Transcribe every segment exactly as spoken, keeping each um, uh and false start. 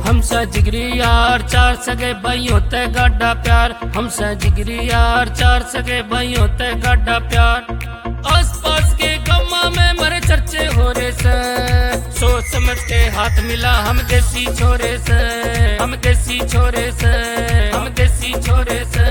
हमसे जिगरी यार चार सगे भाई होते गाढ़ा प्यार, हमसे जिगरी यार चार सगे भाई होते गाढ़ा प्यार। आस पास के गम्मा में मरे चर्चे हो रहे से, सोच समझ के हाथ मिला हम देसी छोरे से, हम देसी छोरे से, हम देसी छोरे से।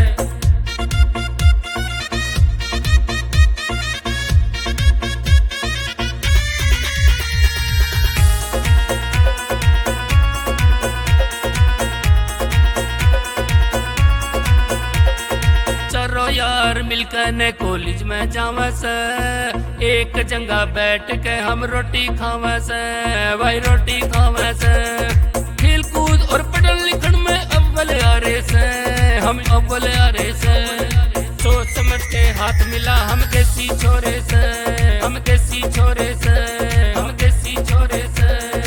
यार मिलकर ने कॉलेज में जावे से, एक जगह बैठ के हम रोटी खावे से, भाई रोटी खावे से। खेल कूद और पढ़न लिखन में अव्वल आ रहे से, हम अव्वल आ रहे से। सोच समझ के हाथ मिला हम देसी छोरे से, हम देसी छोरे से, हम देसी छोरे से।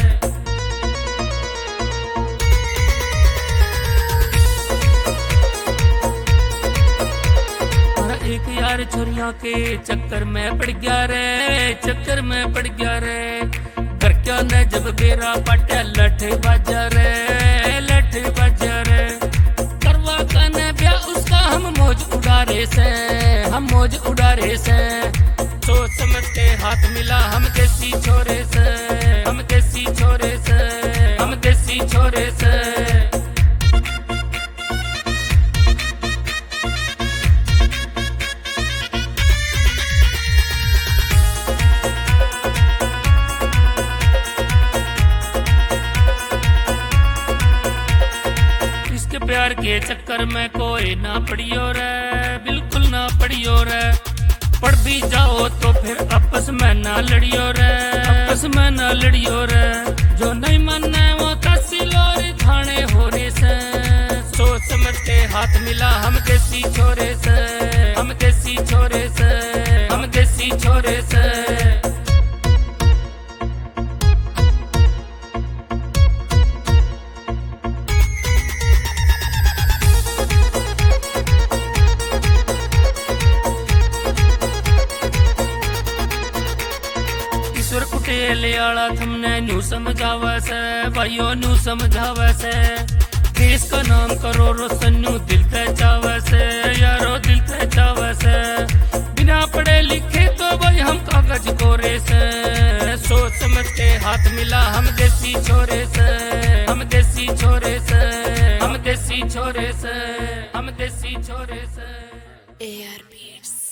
एक यार छोरिया के चक्कर में पड़ गया रे, चक्कर में पड़ गया रे। घर क्या ने जब बेरा पटा लठ बाजा रे, लठ बाजा रे। करवा कने ब्याह उसका हम मौज उड़ा रहे से, हम मौज उड़ा रहे से। सोच समझ के हाथ मिला हम देसी छोरे से, हम देसी छोरे से, हम देसी छोरे से। प्यार के चक्कर में कोई ना पड़ियो रे, बिल्कुल ना पड़ियो रे। पढ़ भी जाओ तो फिर आपस में ना लड़ियो रे, आपस में ना लड़ियो रे। जो नहीं माने वो कासी लोरी थाने हो रे से। सोच समझ के हाथ मिला हम देसी छोरे से, हम देसी छोरे से, हम देसी छोरे से। कुटेले आला थमने न्यू समझावे से, भाइयों न्यू समझावे से। देश का नाम करो रोशन न्यू दिल ते चावे से, यारो दिल ते चावे से। बिना पढ़े लिखे तो भाई हम कागज कोरे से। सोच समझ के हाथ मिला हम देसी छोरे से, हम देसी छोरे से, हम देसी छोरे से, हम देसी छोरे से। A R Beats।